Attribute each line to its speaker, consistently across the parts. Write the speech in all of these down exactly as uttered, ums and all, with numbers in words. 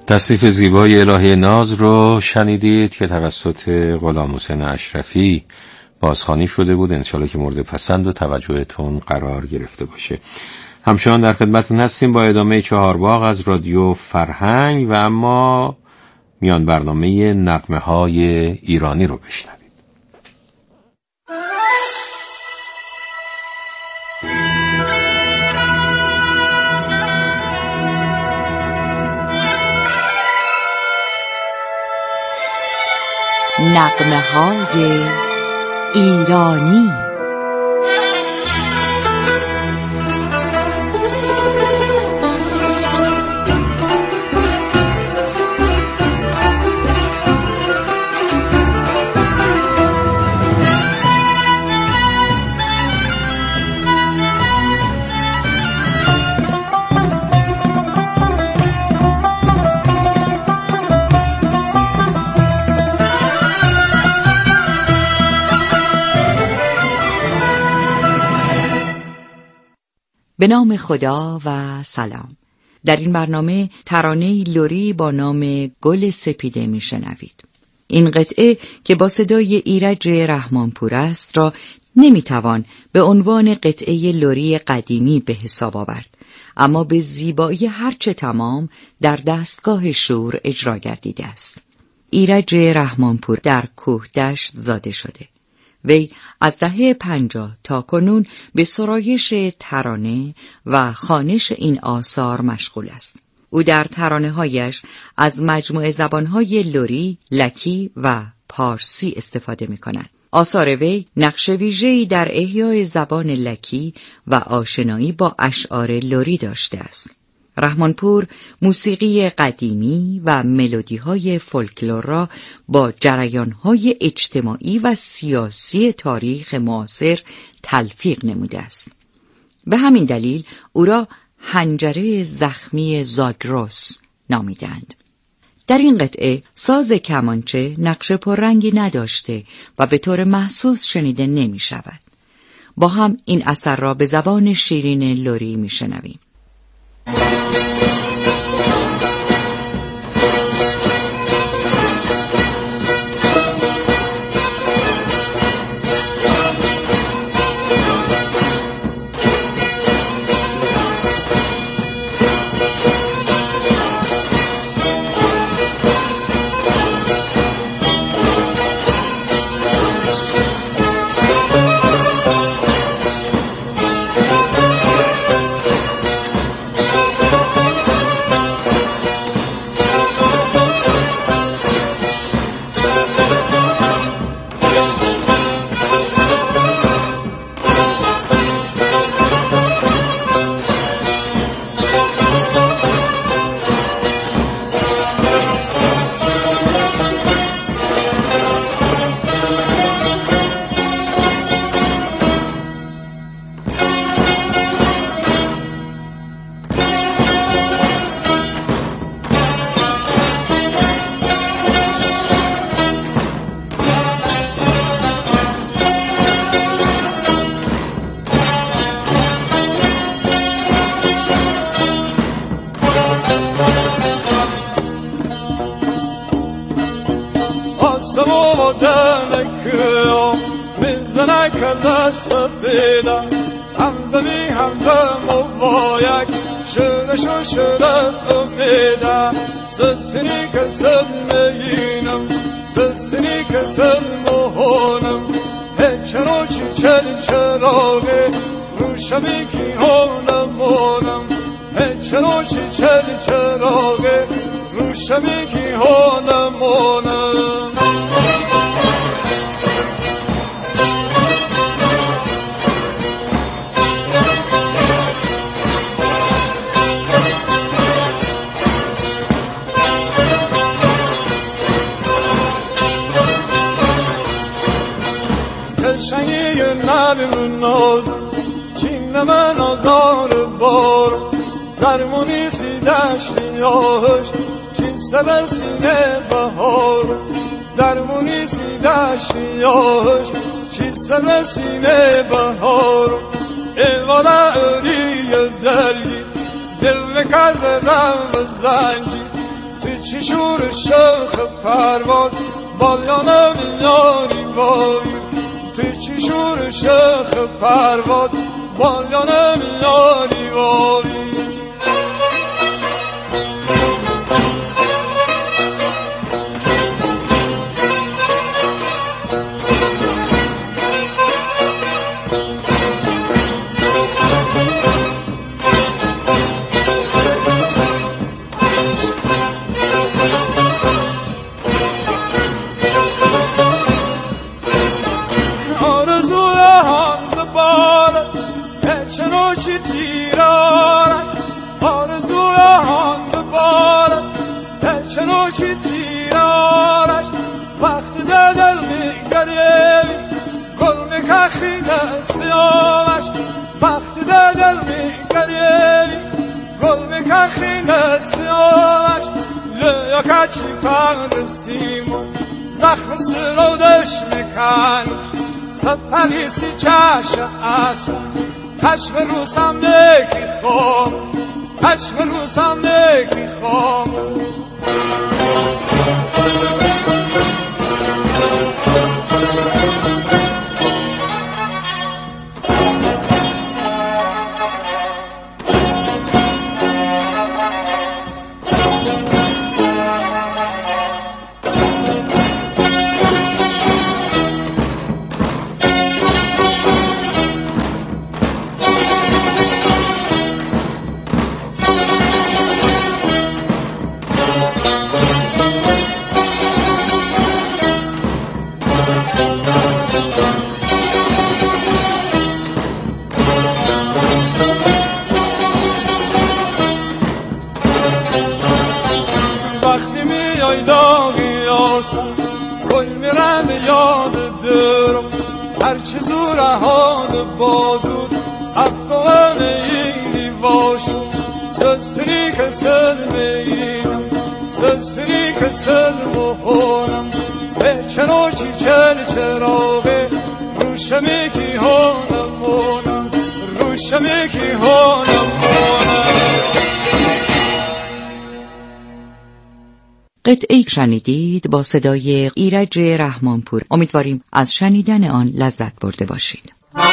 Speaker 1: تصنیف زیبای الهه ناز رو شنیدید که توسط غلام حسین اشرفی بازخوانی شده بود. انشالله که مورد پسند و توجهتون قرار گرفته باشه. همچنان در خدمتتون هستیم با ادامه چهار باغ از رادیو فرهنگ و اما میان برنامه نغمه های ایرانی رو بشنوید.
Speaker 2: نغمه های ایرانی. به نام خدا و سلام. در این برنامه ترانه لری با نام گل سپیده میشنوید. این قطعه که با صدای ایرج رحمانپور است را نمیتوان به عنوان قطعه لری قدیمی به حساب آورد، اما به زیبایی هرچه تمام در دستگاه شور اجرا گردیده است. ایرج رحمانپور در کوهدشت زاده شده. وی از دهه پنجاه تا کنون به سرایش ترانه و خوانش این آثار مشغول است. او در ترانه‌هایش از مجموعه زبان‌های لری، لکی و پارسی استفاده می‌کند. آثار وی نقش ویژه‌ای در احیای زبان لکی و آشنایی با اشعار لری داشته است. رحمانپور موسیقی قدیمی و ملودی‌های فولکلور را با جریان‌های اجتماعی و سیاسی تاریخ معاصر تلفیق نموده است. به همین دلیل او را حنجره زخمی زاگرس نامیدند. در این قطعه ساز کمانچه نقش پررنگی نداشته و به طور محسوس شنیده نمی شود. با هم این اثر را به زبان شیرین لری می شنویم.
Speaker 3: همزمی همزم و باید شدش و شدت امیدم سسنی که سلمینم سسنی که سلمهانم هچرو چی چل چراغه روشمی کی هانمانم هچرو چی چل چراغه روشمی کی هانمانم شنگی نبیم ناز چین من آزار بار درمونی سی دشتی آهش چین سبل سینه بهار درمونی سی دشتی آهش چین سبل سینه بهار ایوالا اوری دلگی دل بکز رم زنجی تو چی شور شوخ پرواز بالیانم یاری بایی تو چی شور شوخ پرواز بالیانم یاری بایی چی تیرارش آرزوی هم ببارش چنو چی تیرارش وقتی در دل میگریمی گل میکخی نسیامش وقتی در دل میگریمی گل میکخی نسیامش لیا کچی پرسیمون زخم سرودش میکنش سپریسی چش اصلا چشم روسم نکی خام چشم روسم نکی خام وقتی میای داغی آسان گل میرم یاد درم هرچی زور هاد بازود افغان ایری باشون سستری که سلمینم سستری که سلمونم به چنوشی چل چراغه روشمی کی هانمونم روشمی کی هانمونم.
Speaker 2: قطعه شنیدید با صدای ایرج رحمانپور. امیدواریم از شنیدن آن لذت برده باشید.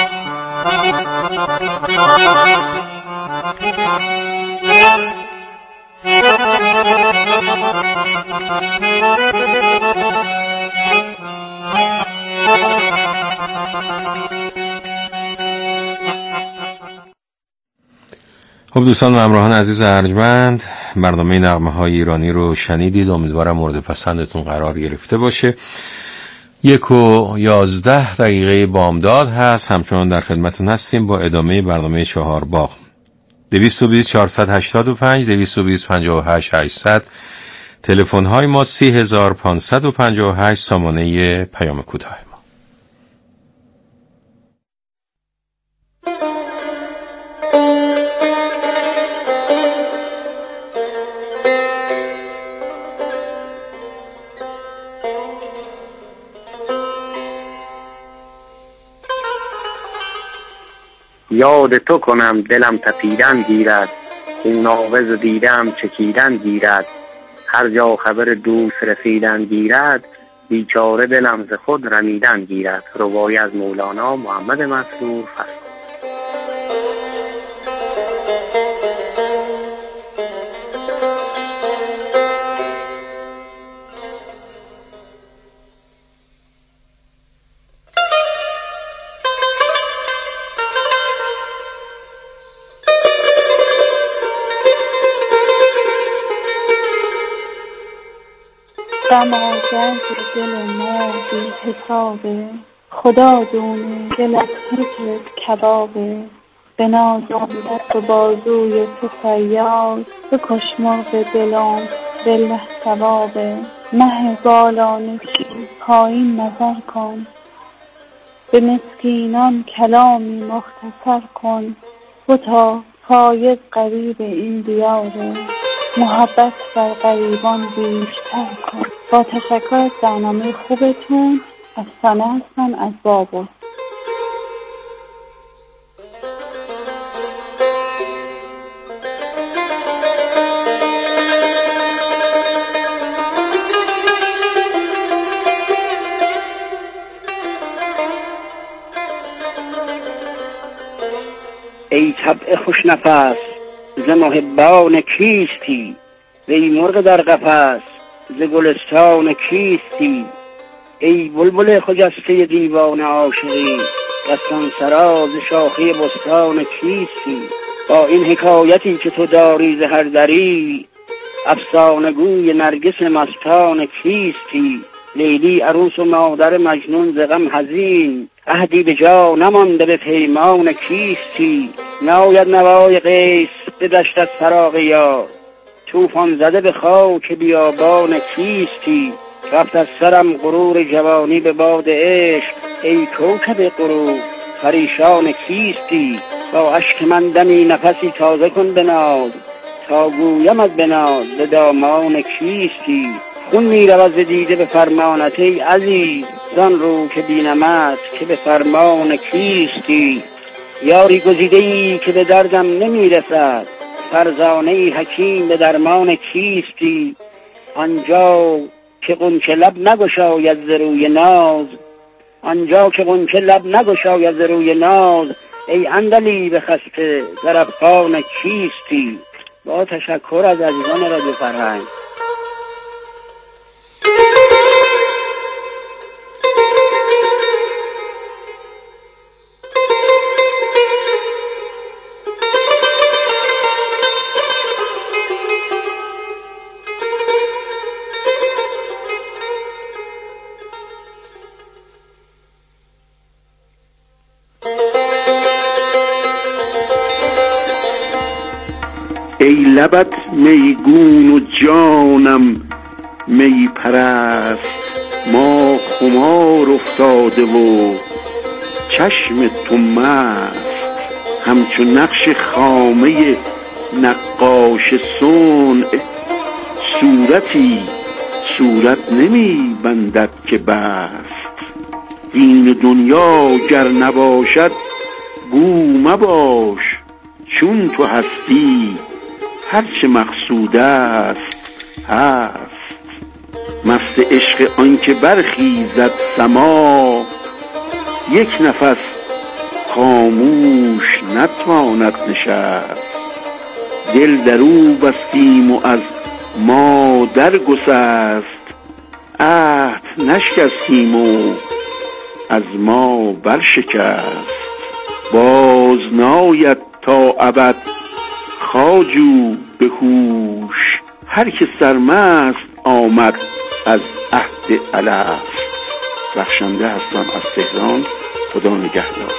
Speaker 1: خب دوستان و همراهان عزیز ارجمند، برنامه نغمه های ایرانی رو شنیدید. امیدوارم مورد پسندتون قرار گرفته باشه. یک و یازده دقیقه بامداد هست. همچنان در خدمتون هستیم با ادامه برنامه چهار باغ. دویست و بیست چهارصد و هشتاد و پنج دویست و بیست پنجاه و هشت هشتصد تلفن های ما سی هزار پانصد و پنجاه و هشت سامانه پیام کوتاه ما.
Speaker 4: یاد تو کنم دلم تپیدن گیرد این ناوز دیدم چکیدن گیرد هر جا خبر دوست رسیدن گیرد بیچاره دلم ز خود رمیدن گیرد. روایی از مولانا محمد مسرور فصل.
Speaker 5: غم آگه دل ما بی حسابه خدا دونه دلت مثل کبابه به نازم دست و بازوی تو فریاد بکش مرغ دلم بالله ثوابه مه بالانشی پایین نظر کن به مسکینان کلامی مختصر کن بتا فایز غریب این دیاره محبت بر غریبان بیشتر کن. با تشکر از برنامه خوبتون. افسانه هستم از بابل.
Speaker 6: طبع خوش نفس ز محبان کیستی؟ وی مرغ در قفس ز گلستان کیستی؟ ای بلبل خجسته دیوان عاشقی دستان سرا ز شاخه بستان کیستی؟ با این حکایتی که تو داری ز هر دری افسانه گوی نرگس مستان کیستی؟ لیلی عروس و مادر مجنون ز غم حزین عهدی به جا نمانده به پیمان کیستی؟ ناید نوای قیس به دشت از فراق یار طوفان زده به خاک بیابان کیستی؟ رفت از سرم غرور جوانی به باد عشق ای کوکب غرور پریشان کیستی؟ با اشک من دمی نفسی تازه کن بناز تا گویمت بناز به دامان کیستی؟ خون می رود ز دیده به فرمانت ای عزیز زان رو که بینمت که به فرمان کیستی؟ یاری گزیده ای که به دردم نمی رسد فرزانه ای حکیم به درمان کیستی؟ آنجا که غنچه لب نگشاید ز روی ناز آنجا که غنچه لب نگشاید ز روی ناز ای عندلیب خسته در افغان کیستی؟ با تشکر از عزیزان رادیو فرهنگ.
Speaker 7: ای لبت میگون و جانم می پرست ما خمار افتاده و چشم تو مست همچو نقش خامه نقاش صنع صورتی صورت نمی بندد که بست دین دنیا گر نباشد گو مباش چون تو هستی هرچه مقصود است هست مست عشق آنکه برخیزد سما یک نفس خاموش نتواند نشست دل در او بستیم و از ما در گسست عهد نشکستیم و از ما برشکست باز ناید تا ابد خواجو به هوش هر که سرمست آمد از عهد الست. رخشنده هستم از تهران. خدا نگهدار.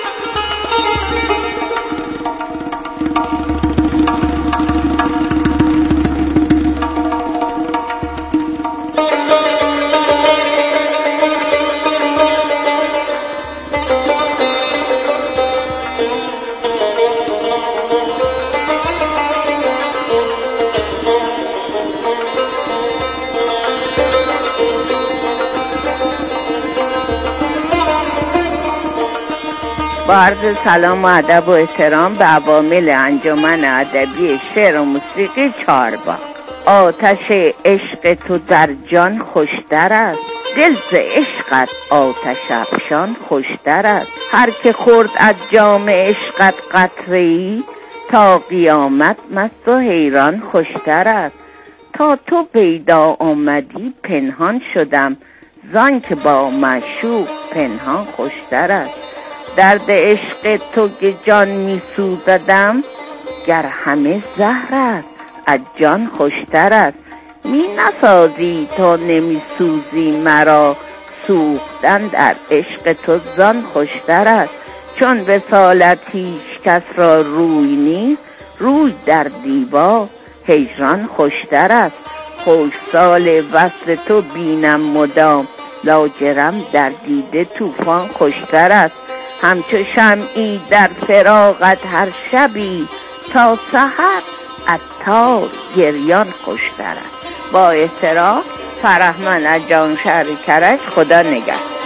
Speaker 8: با عرض سلام و ادب و احترام به عوامل انجمن ادبی شعر و موسیقی چهارباغ. آتش عشق تو در جان خوشتر است، دل ز عشقت آتش افشان خوشتر است. هر که خورد از جام عشقت قطره‌ای تا قیامت مست و حیران خوشتر است. تا تو پیدا آمدی پنهان شدم، زان که با معشوق پنهان خوشتر است. درد عشق تو که جان می سوزدم، گر همه زهر است از جان خوشتر است. می نسازی تا نمی سوزی مرا، سوختن در عشق تو زان خوشتر است. چون وصالت هیچ کس را روی نیست، روی در دیوار هجران خوشتر است. خوش سال وصل تو بینم مدام، لاجرم در دیده طوفان خوشتر است. همچو شمعی در فراقت هر شبی، تا سحر عطار گریان خوشتر است. با احترام فرهمند از جان شهر کرج. خدا نگهدار.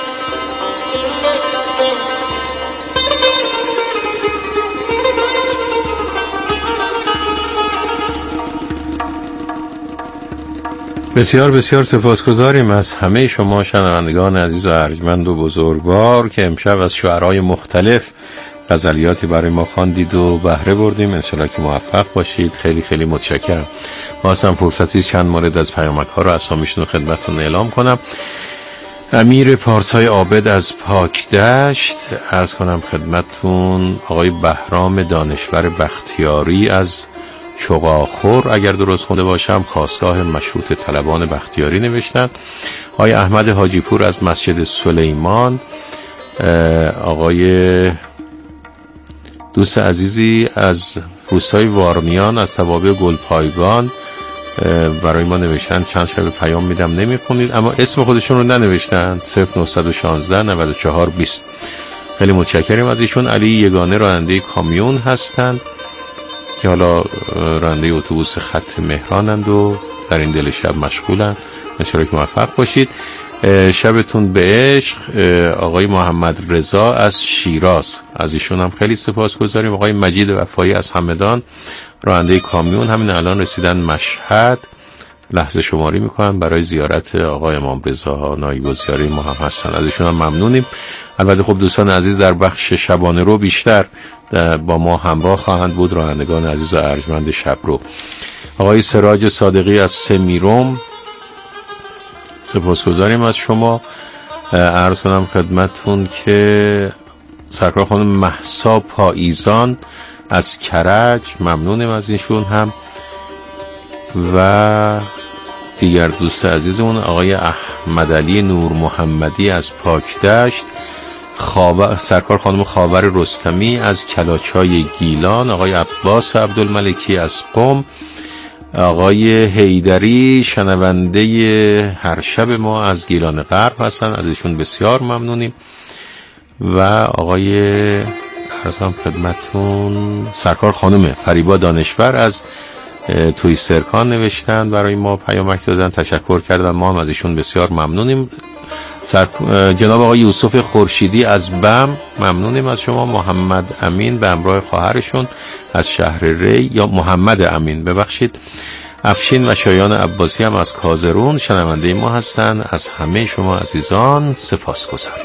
Speaker 1: بسیار بسیار سپاسگزاریم از همه شما شنوندگان عزیز و ارجمند و بزرگوار که امشب از شعرهای مختلف غزلیاتی برای ما خواندید و بهره بردیم. انشالله که موفق باشید. خیلی خیلی متشکرم. واسم فرصتی چند مورد از پیامک ها رو اسامیشون رو خدمتتون اعلام کنم. امیر پارسای عابد از پاکدشت، عرض کنم خدمتتون آقای بهرام دانشور بختیاری از چغاخور، اگر درست خونده باشم، خواستگاه مشروط طلبان بختیاری نوشتن. آقای احمد حاجی پور از مسجد سلیمان، آقای دوست عزیزی از روستای وارمیان از توابع گلپایگان برای ما نوشتن. چند شب پیام میدم نمیخونید، اما اسم خودشون رو ننوشتن. صفر نه یک شش نه چهار بیست. خیلی متشکریم از ایشون. علی یگانه راننده کامیون هستند که حالا راننده اتوبوس خط مهرانند و در این دل شب مشغولن. انشالله که موفق باشید. شبتون به عشق. آقای محمد رضا از شیراز، از ایشون هم خیلی سپاسگزاریم. آقای مجید وفایی از همدان، راننده کامیون، همین الان رسیدن مشهد، لحظه شماری میکنن برای زیارت آقای امام رضا، نایب الزیاره ما هم هستن، از ایشون هم ممنونیم. البته خب دوستان عزیز در بخش شبانه رو بیشتر با ما همراه خواهند بود، رانندگان عزیز و ارجمند شب رو. آقای سراج صادقی از سمیروم، سپاسگزاریم از شما. عرض کنم خدمتتون که سرکار خانم مهسا پاییزان از کرج، ممنونیم از ایشون هم. و دیگر دوست عزیزمون آقای احمد علی نور محمدی از پاکدشت، خاور سرکار خانم خاور رستمی از کلاچای گیلان، آقای عباس عبدالملکی از قم، آقای حیدری شنونده هر شب ما از گیلان غرب هستن، ازشون بسیار ممنونیم. و آقای عرضم خدمتون سرکار خانم فریبا دانشور از توی سرکان نوشتن، برای ما پیامک دادن، تشکر کردن، ما هم از ایشون بسیار ممنونیم. سر... جناب آقای یوسف خورشیدی از بم، ممنونیم از شما. محمد امین به همراه خواهرشون از شهر ری، یا محمد امین ببخشید. افشین و شایان عباسی هم از کازرون شنونده ما هستن. از همه شما عزیزان سپاسگزاریم.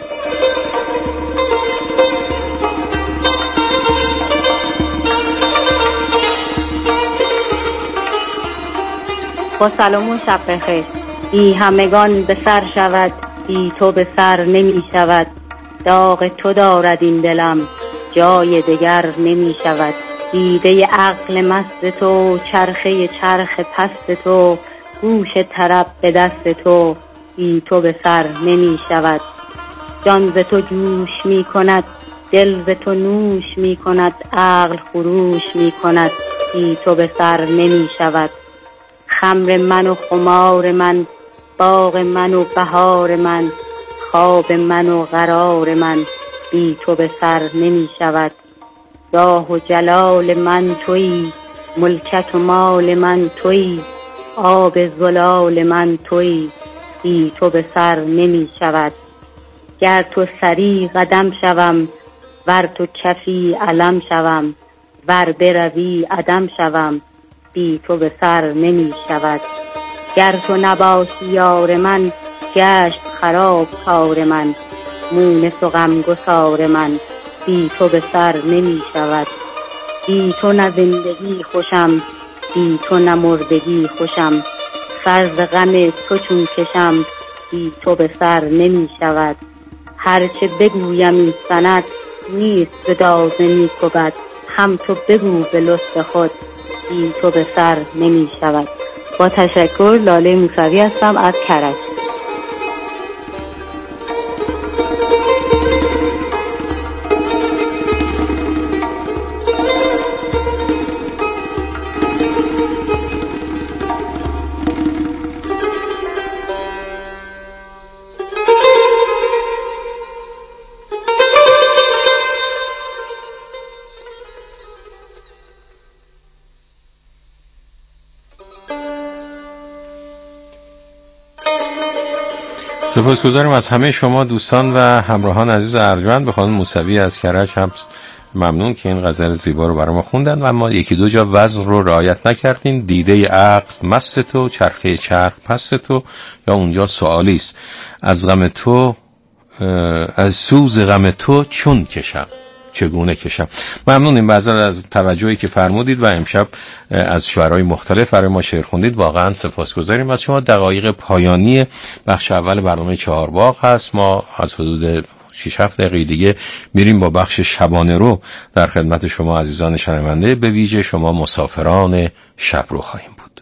Speaker 9: با سلام و شب بخیر. بی همگان به سر شود، بی تو به سر نمی شود. داغ تو دارد این دلم، جای دگر نمی شود. دیده عقل مست تو، چرخه چرخ پست تو، گوش طرب به دست تو، بی تو به سر نمی شود. جان ز تو جوش می کند، دل ز تو نوش می کند، عقل خروش می کند، بی تو به سر نمی شود. خمر من و خمار من، باغ من و بهار من، خواب من و قرار من، بی تو به سر نمی شود. جاه و جلال من تویی، ملکت و مال من تویی، آب زلال من تویی، بی تو به سر نمی شود. گر تو سری قدم شوم، ور تو کفی علم شوم، ور بروی عدم شوم، بی تو به سر نمی شود. گر تو نباشی یار من، گشت خراب کار من، مونس و غمگسار من، بی تو به سر نمی شود. بی تو نه زندگی خوشم، بی تو نه مردگی خوشم، فرض غم تو چون کشم، بی تو به سر نمی شود. هرچه بگویم این سند، نیست به داز نیک و بد، هم تو بگو به لطف خود، بی تو به سر نمی شود. با تشکر، لاله موسوی هستم از کرج.
Speaker 1: سپاسگزاریم از همه شما دوستان و همراهان عزیز ارجمند. به خانم موسوی از کرج هم ممنون که این غزل زیبا رو برای ما خوندن و اما یکی دو جا وزن رو رعایت نکردین. دیده عقل مست تو، چرخه چرخ پست تو، یا اونجا سوالی است از غم تو، از سوز غم تو چون کشم. چگونه کشم. ممنونیم بعضا از توجهی که فرمودید و امشب از شعرهای مختلف برای ما شعر خوندید. واقعا سپاسگزاریم از شما. دقایق پایانی بخش اول برنامه چهارباغ هست. ما از حدود شش هفت دقیقه دیگه میریم با بخش شبانه رو در خدمت شما عزیزان شنونده، به ویژه شما مسافران شب رو خواهیم بود.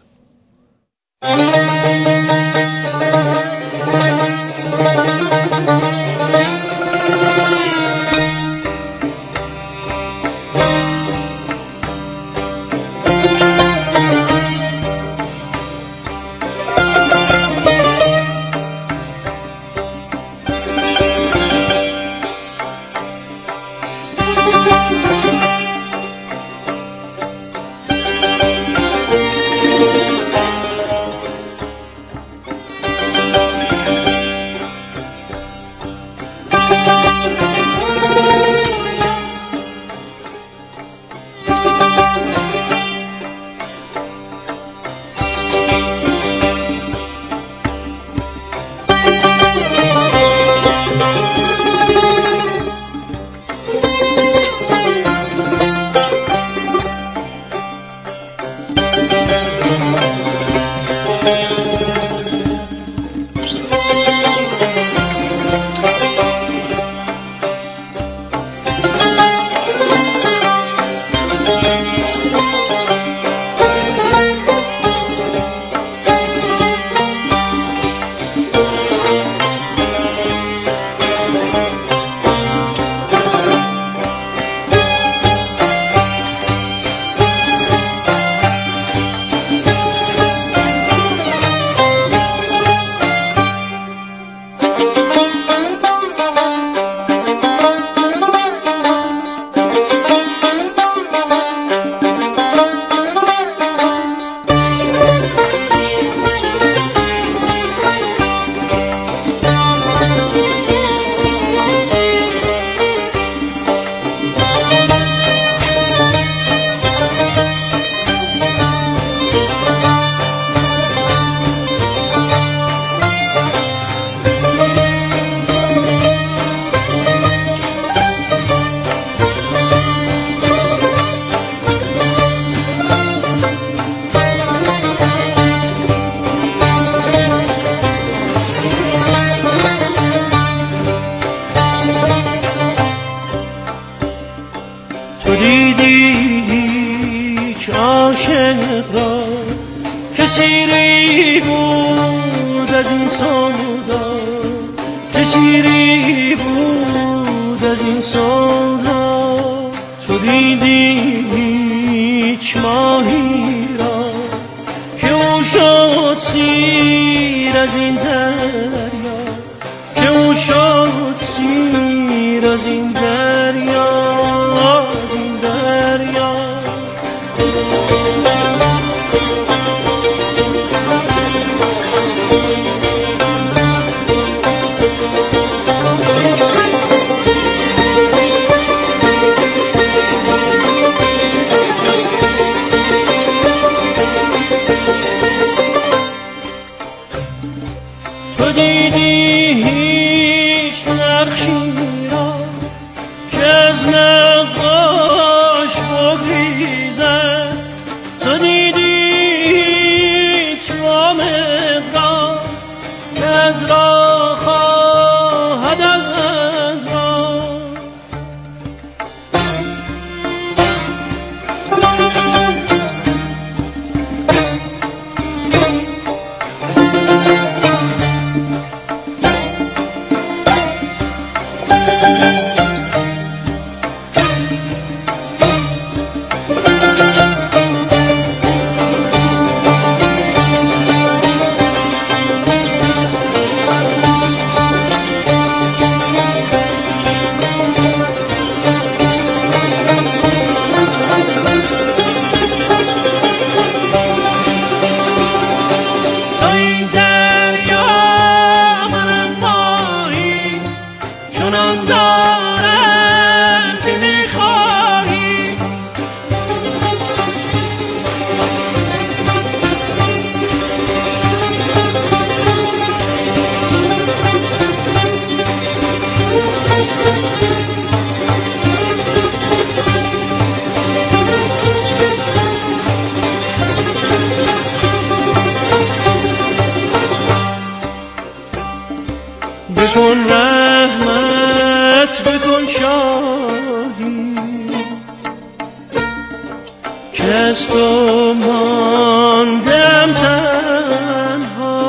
Speaker 3: از تو ماندم تنها.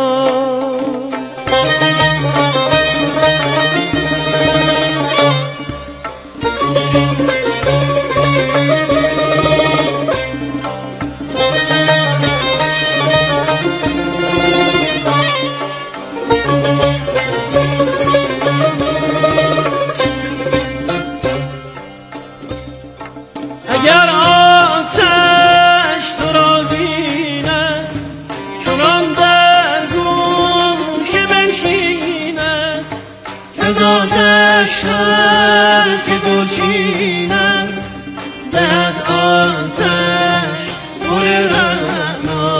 Speaker 3: اگر آتش تو را بیند چنان در گوشه بنشیند که از آتش هر که گل چیند دهد آتش گل رعنا.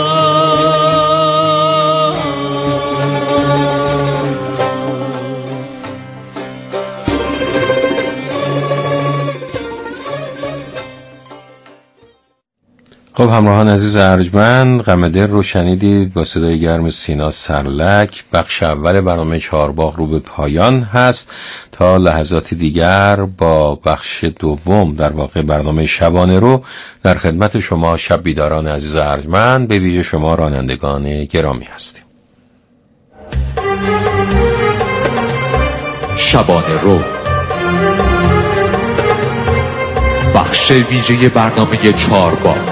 Speaker 1: خب همراهان عزیز ارجمند، غم دل رو شنیدید با صدای گرم سینا سرلک. بخش اول برنامه چهارباغ رو به پایان هست. تا لحظات دیگر با بخش دوم، در واقع برنامه شبانه رو، در خدمت شما شب بیداران عزیز ارجمند، به ویژه شما رانندگان گرامی هستیم.
Speaker 10: شبانه رو، بخش ویژه برنامه چهارباغ.